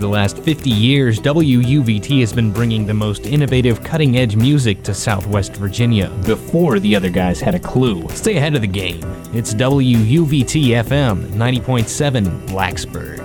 the last 50 years, WUVT has been bringing the most innovative, cutting-edge music to Southwest Virginia before the other guys had a clue. Stay ahead of the game. It's WUVT-FM 90.7 Blacksburg.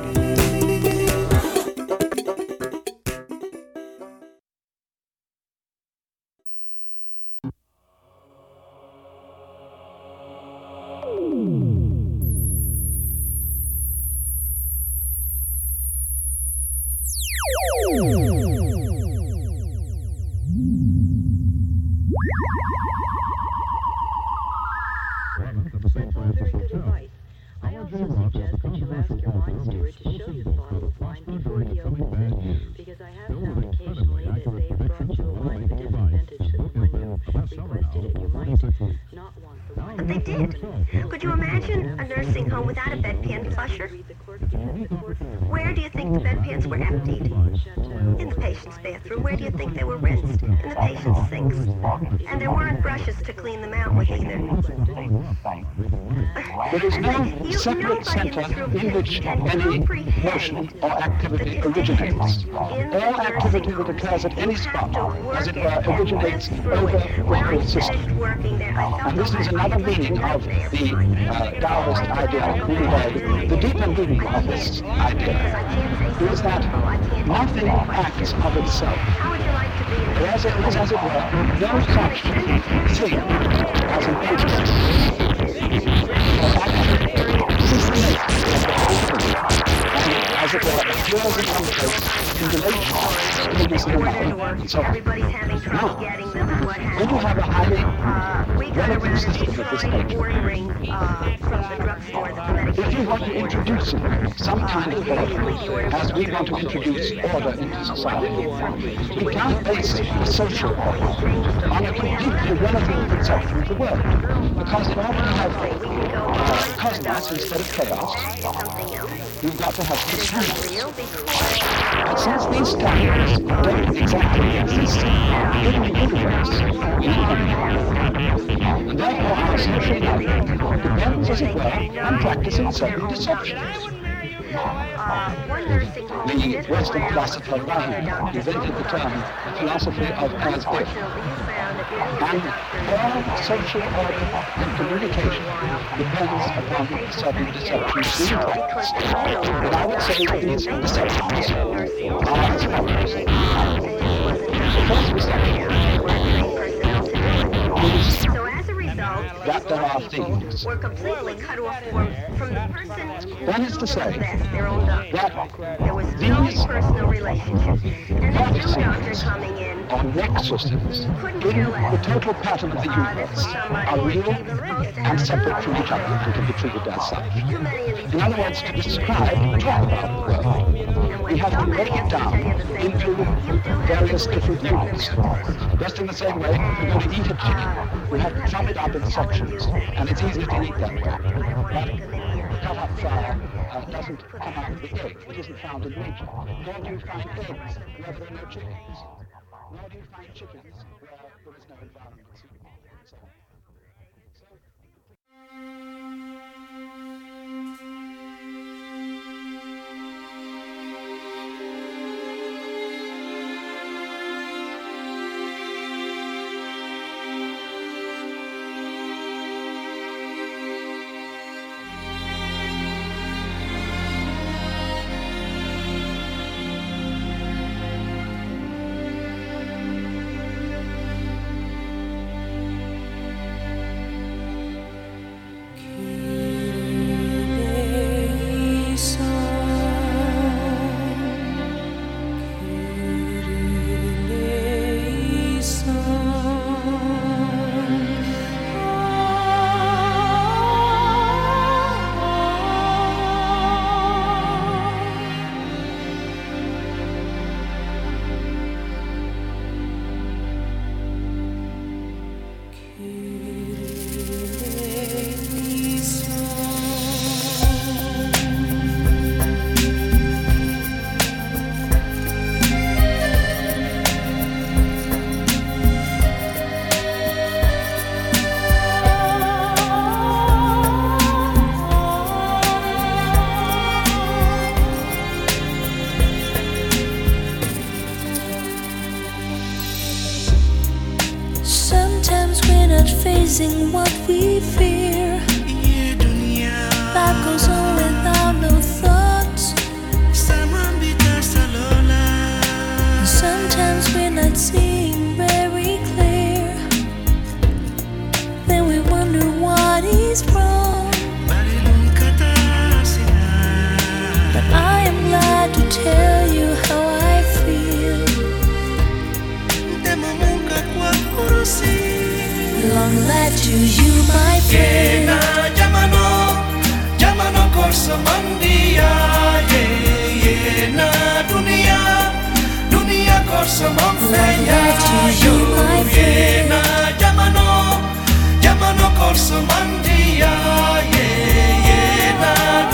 They did. Could you imagine a nursing home without a bedpan flusher? Where do you think the bedpans were emptied? In the patient's bathroom. Where do you think they were rinsed? In the patient's sinks. And there weren't brushes to clean them out with either. There is no separate center in which any motion or activity originates. All activity that occurs at any spot, as it were, originates over the whole system. And this is another meaning of the Taoist idea. The deeper meaning of this idea is that nothing acts of itself. There is, as it were, no such thing as an agency. As it were, appears in one place in relation to this and so everybody's having trouble getting them and what when you have a highly relevant system of this nature, if you want to introduce some kind of order, as we want to introduce order into society, we can't base a social order on a completely irrelevant conception of the word, because in order to have cosmos instead of chaos, you've got to have some standards. But since these standards don't exactly exist in the universe, and therefore our social life depends, as it were, on practicing certain deceptions. The Western philosopher Rahim invented the term philosophy of as if. And all social order and communication depends upon certain deceptions being practiced. And I would say that these deceptions are as follows. The first deception is that there are things. We're completely cut off from the person. That is to say that there was no personal relationship. And there's no doctor coming in. Or neck systems in the total pattern of the universe are real and separate from each other and can be treated as such. In other words, to describe, talk about the world, we have to break it down into various different units. Just in the same way, if we're going to eat a chicken, we have to chop it up in sections, and it's easier to eat that way. But cut up flour doesn't come out of the egg. It isn't found in nature. Nor do you find eggs where there are no chickens. Nor do you find chickens where there is no environment. facing what we fear. Life goes on without no thoughts. And sometimes we're not seeing very clear. Then we wonder what is wrong. But I am glad to tell you how I feel. Long life to you, my friend. Llamano corso mandia, na dunia corso manfeia. Long life to you, my friend. Llamano corso mandia, na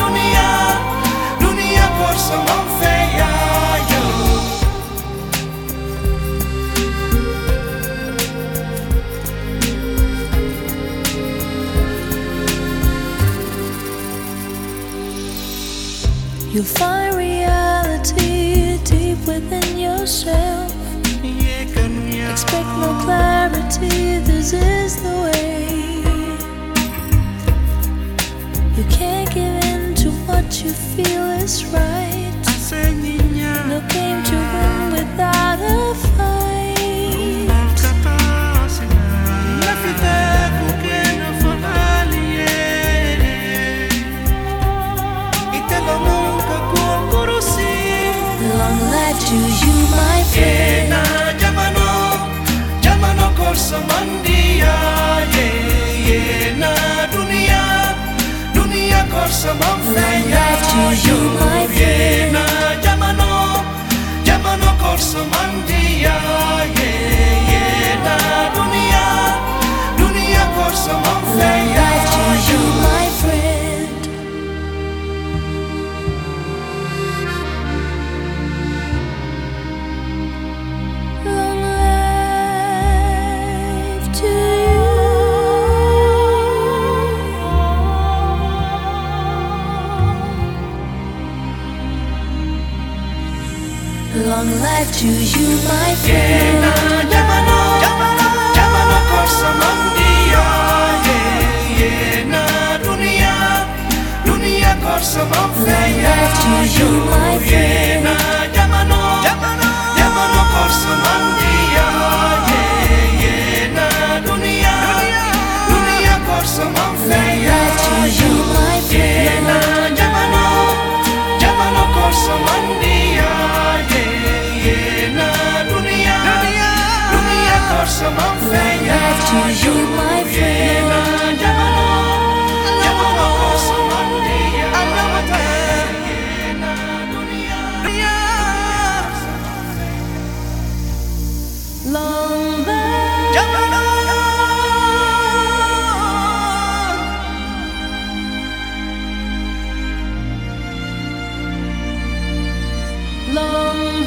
dunia corso manfeia. You'll find reality deep within yourself. Expect no clarity, this is the way. You can't give in to what you feel is right. No game to win without a fight. Long life to you, my friend. Llamano corso mandia, na dunia corso manfeia. Long life to you, my friend. Llamano corso mandia, na dunia corso Long manfeia. life to you, my friend. Long life to you. Long life to you, my friend. Llamano corso mandia, na dunia corso Long manfeia. life to you, my friend. Llamano corso mandia, na dunia corso manfeia. Life to you, my friend. Llamano corso mandia, na dunia corso manfeia. Life to you, my friend. Llamano corso mandia, na Long life. Long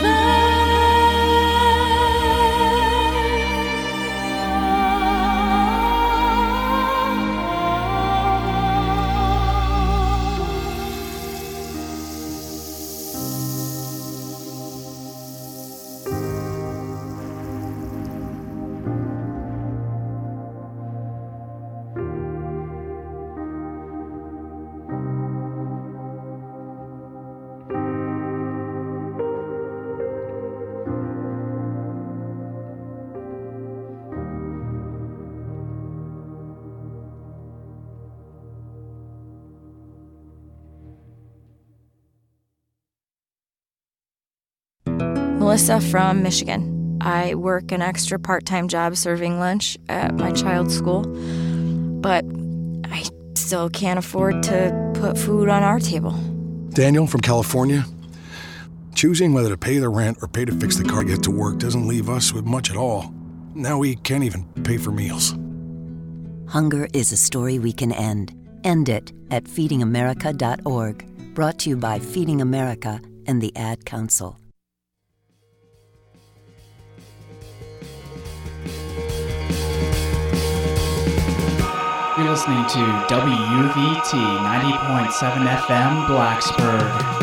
Melissa from Michigan. I work an extra part-time job serving lunch at my child's school, but I still can't afford to put food on our table. Daniel from California. Choosing whether to pay the rent or pay to fix the car to get to work doesn't leave us with much at all. Now we can't even pay for meals. Hunger is a story we can end. End it at feedingamerica.org. Brought to you by Feeding America and the Ad Council. You're listening to WUVT 90.7 FM Blacksburg.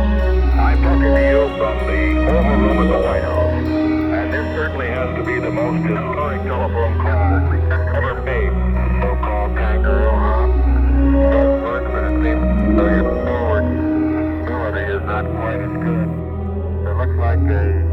I'm talking to you from the Oval Room at the White House, and this certainly has to be the most historic telephone call ever made. So-called kangaroo hop. Does work, but it seems to get forward. Ability is not quite as good. It looks like a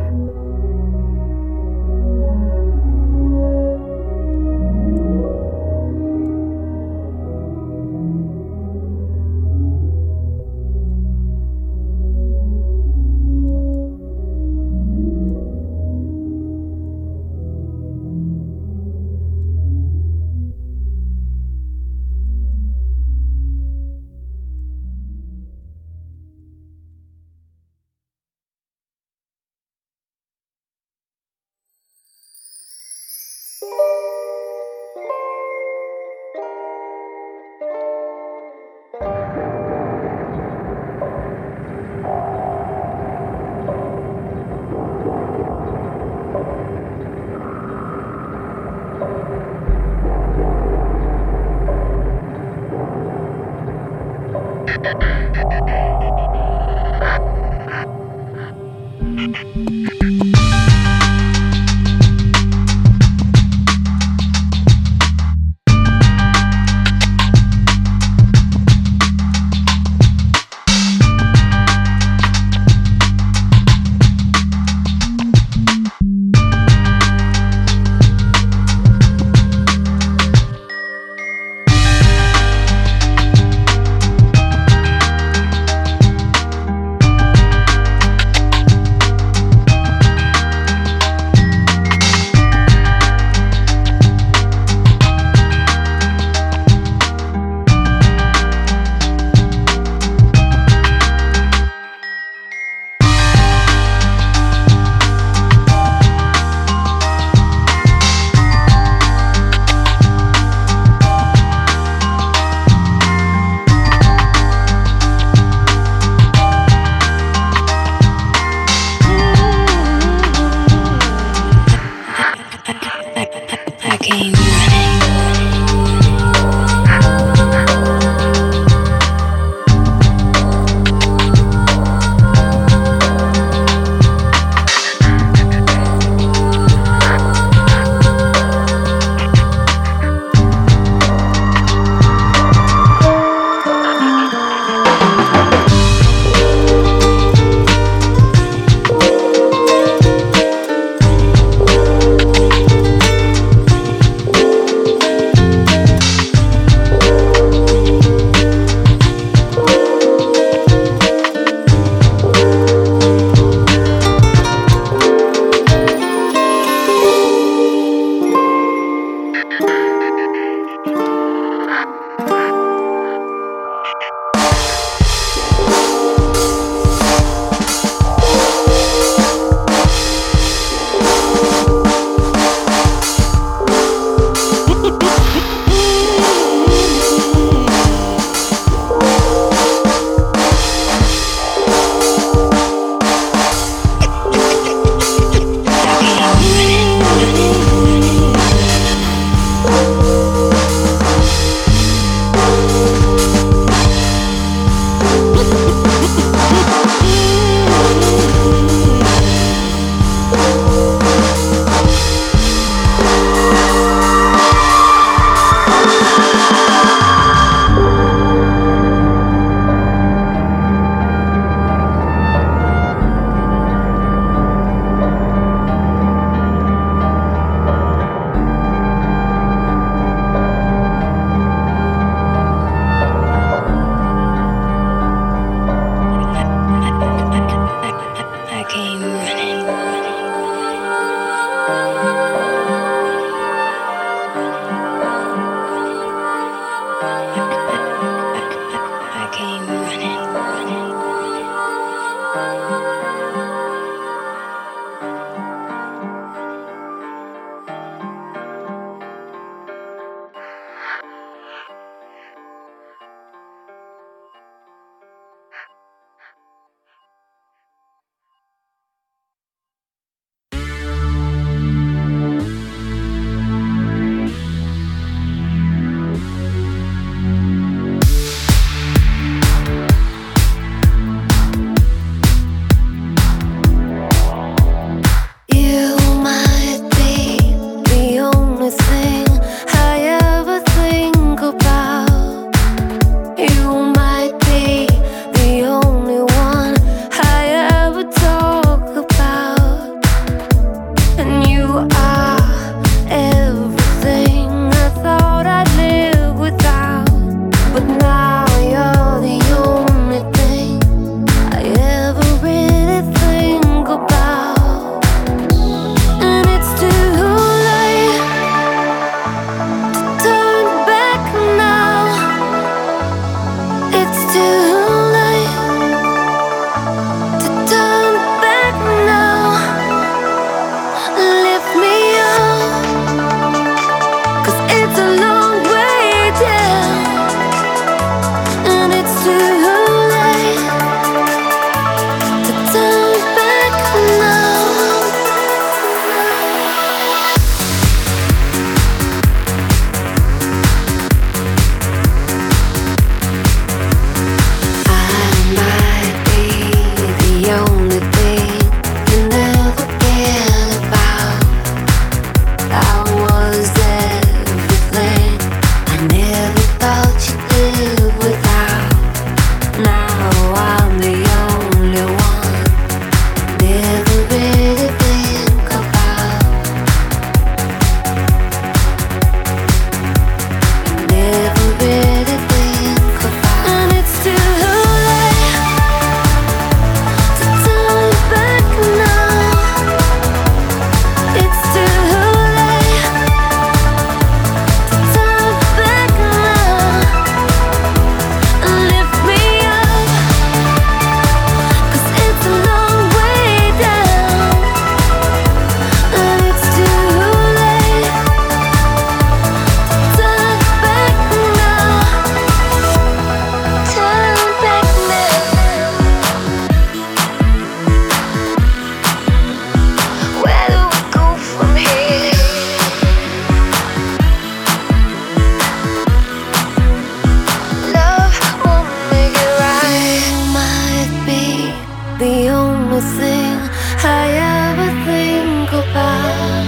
the only thing I ever think about.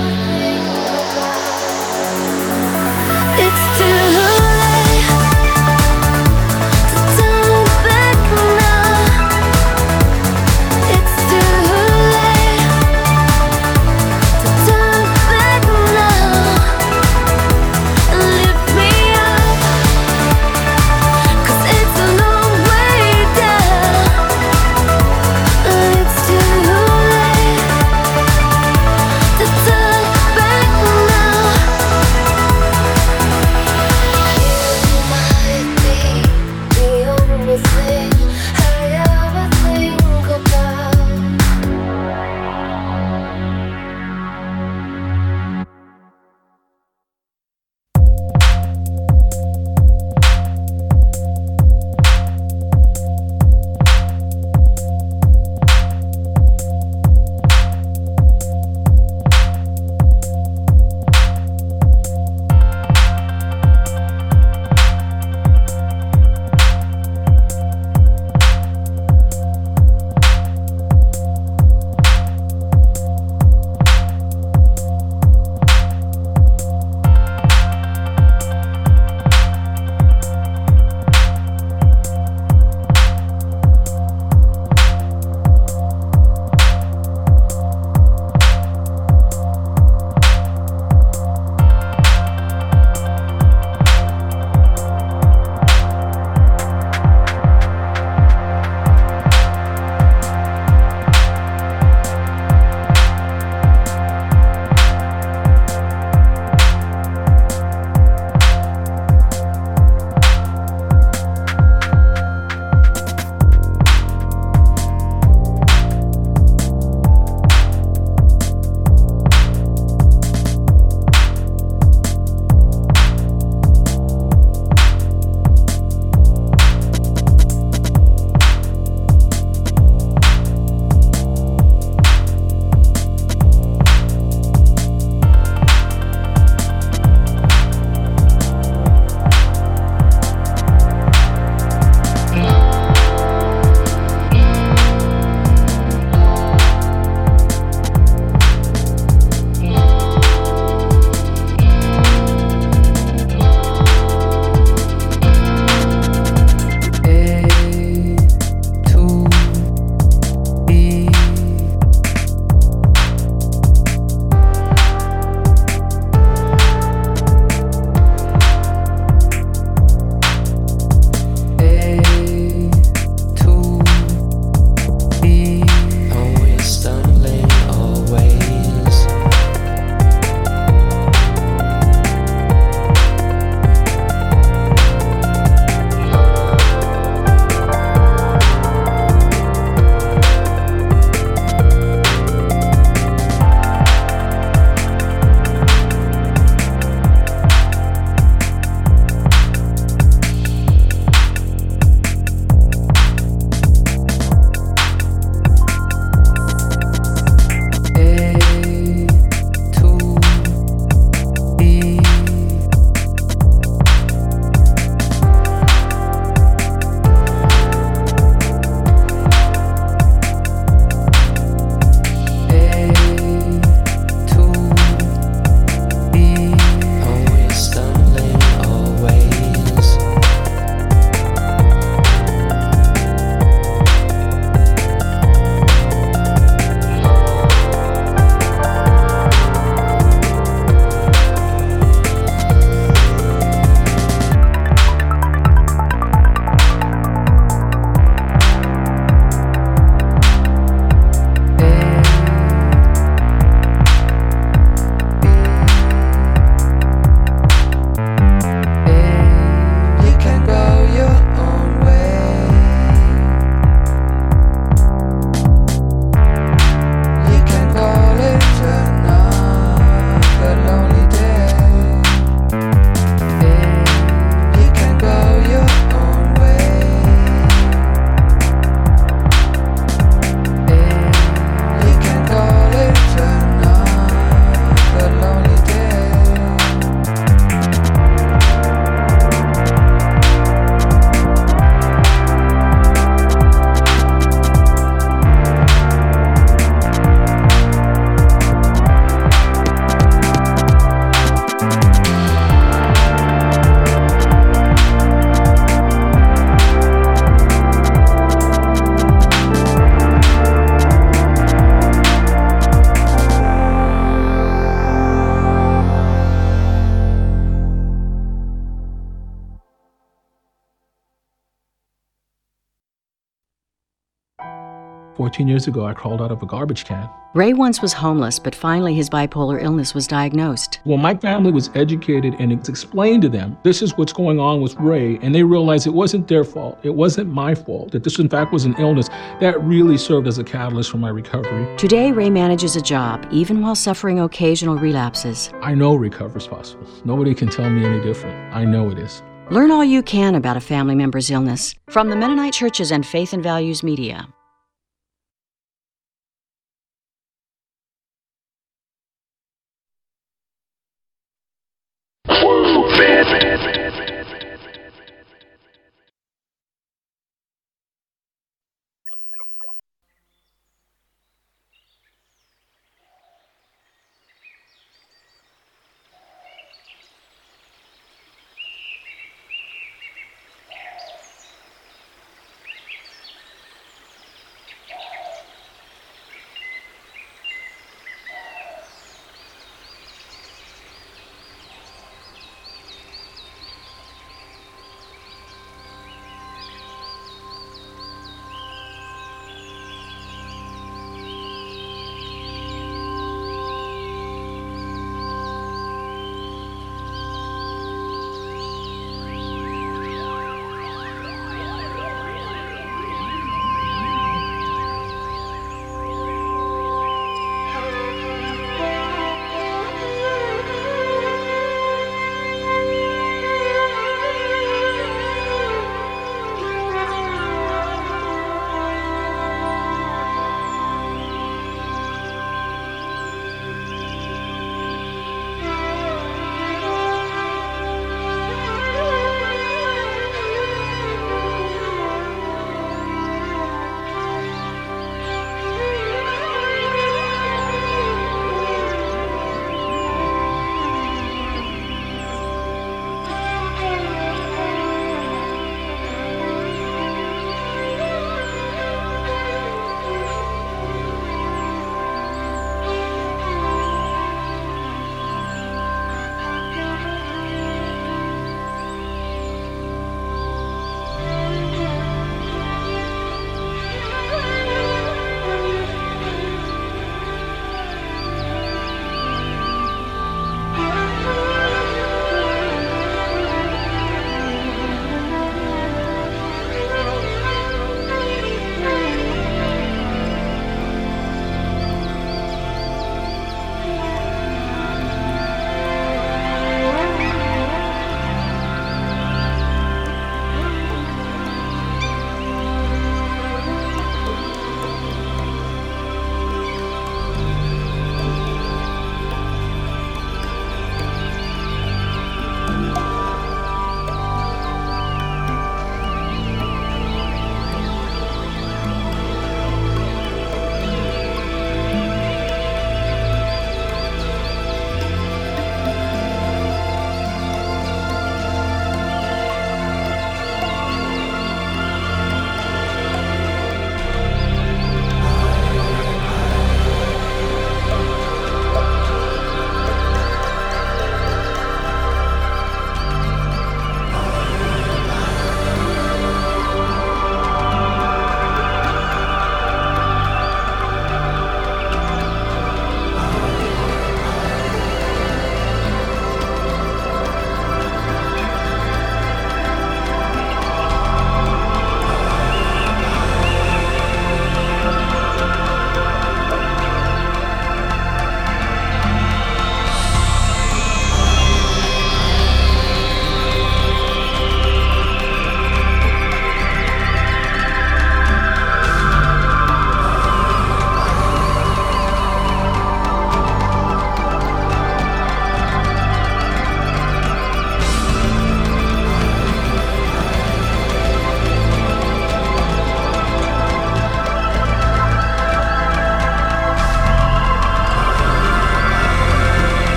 It's too late to turn back now. It's too late to turn back now and lift me up, 'cause it's a long way down. It's too late 14 years ago, I crawled out of a garbage can. Ray once was homeless, but finally his bipolar illness was diagnosed. Well, my family was educated and it's explained to them, this is what's going on with Ray, and they realized it wasn't their fault. It wasn't my fault, that this in fact was an illness. That really served as a catalyst for my recovery. Today, Ray manages a job, even while suffering occasional relapses. I know recovery is possible. Nobody can tell me any different. I know it is. Learn all you can about a family member's illness from the Mennonite Churches and Faith and Values Media.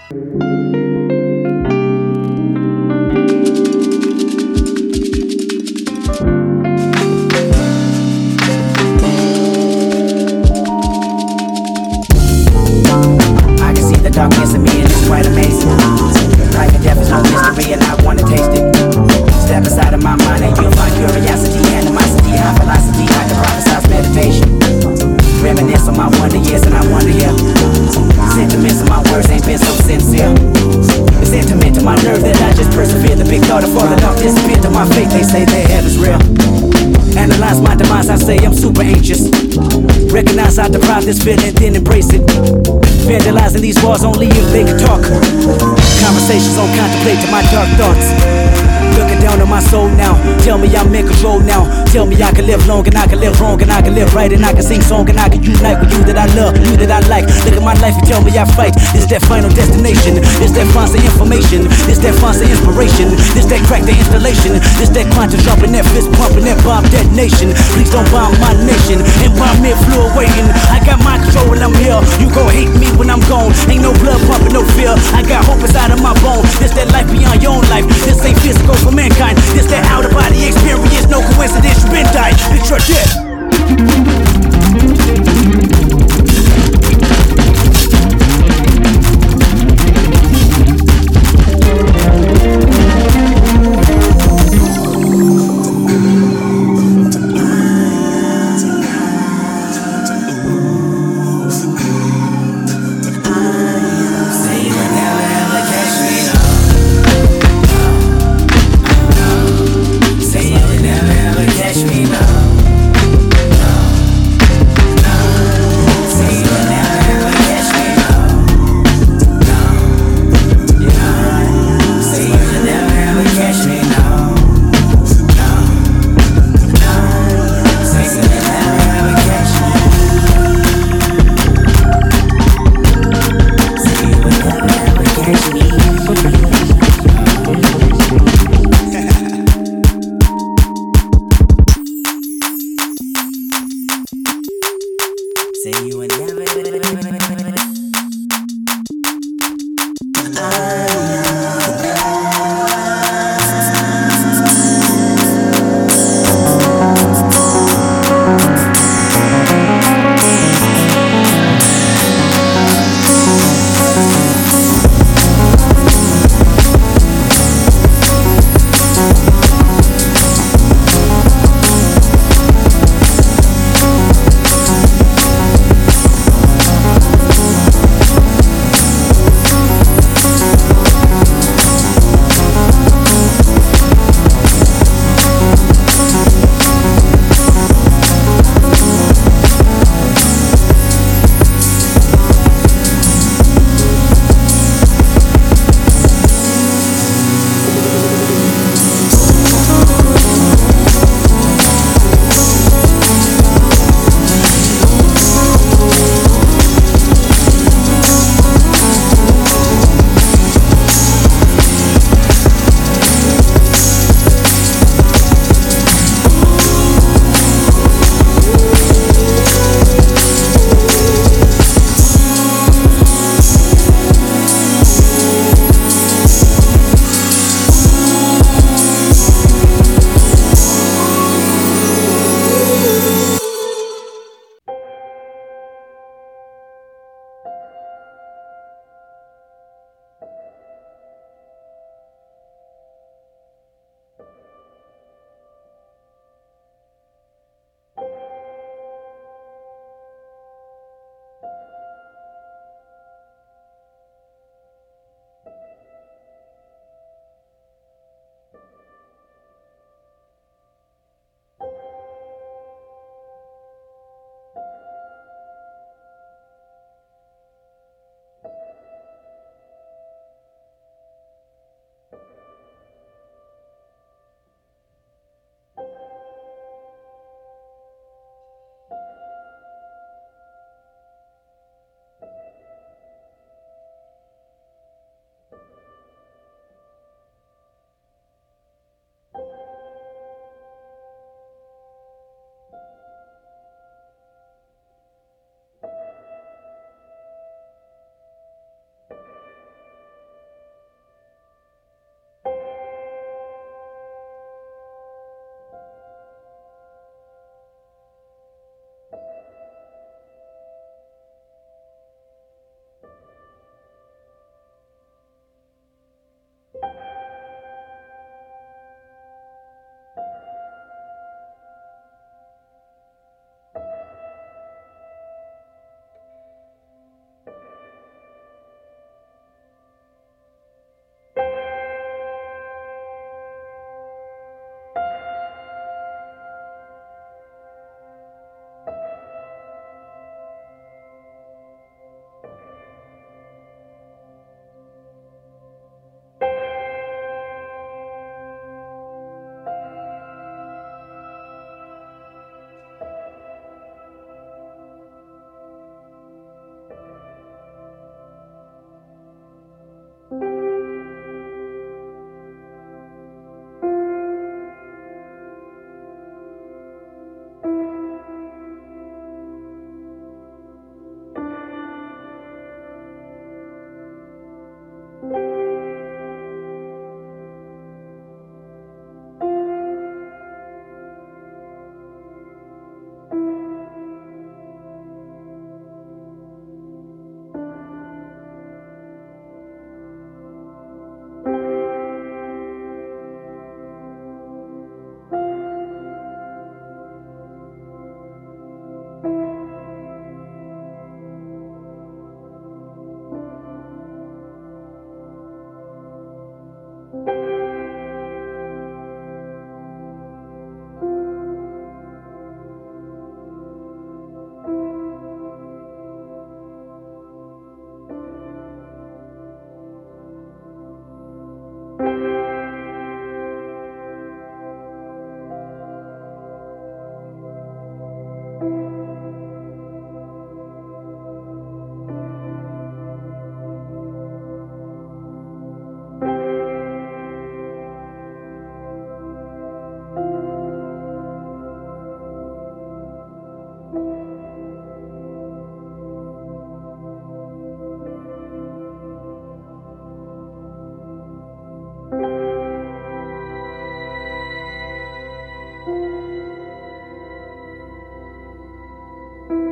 I can see the darkness in me and it's quite amazing. Life and death is no mystery and I wanna taste it. Step inside of my mind and you'll find curiosity, animosity, high velocity, I can prophesize meditation. Reminisce on my wonder years and I wonder, yeah. Sentiments of my words ain't been so sincere. It's intimate to my nerve that I just persevere. The big thought of falling off disappear to my faith. They say their heaven's real. Analyze my demise, I say I'm super anxious. Recognize I deprive this feeling, then embrace it. Vandalizing these walls only if they can talk. Conversations on contemplate to my dark thoughts. Looking down on my soul now. Tell me I'm in control now. Tell me I can live long and I can live wrong and I can live right and I can sing song and I can unite with you that I love, you that I like. Look at my life and tell me I fight. This that final destination. This that fonts of information. This that fonts of inspiration. This that crack the installation. This that quantum jumping, that fist pumping, that bomb detonation. Please don't bomb my nation. And bomb me fluid waiting. I got my control when I'm here. You gon' hate me when I'm gone. Ain't no blood pumping, no fear. I got hope inside of my bone. This that life beyond your own life. This ain't physical for mankind. This that out of body experience. No coincidence, you been died. Bitch, you're dead. Say you would never.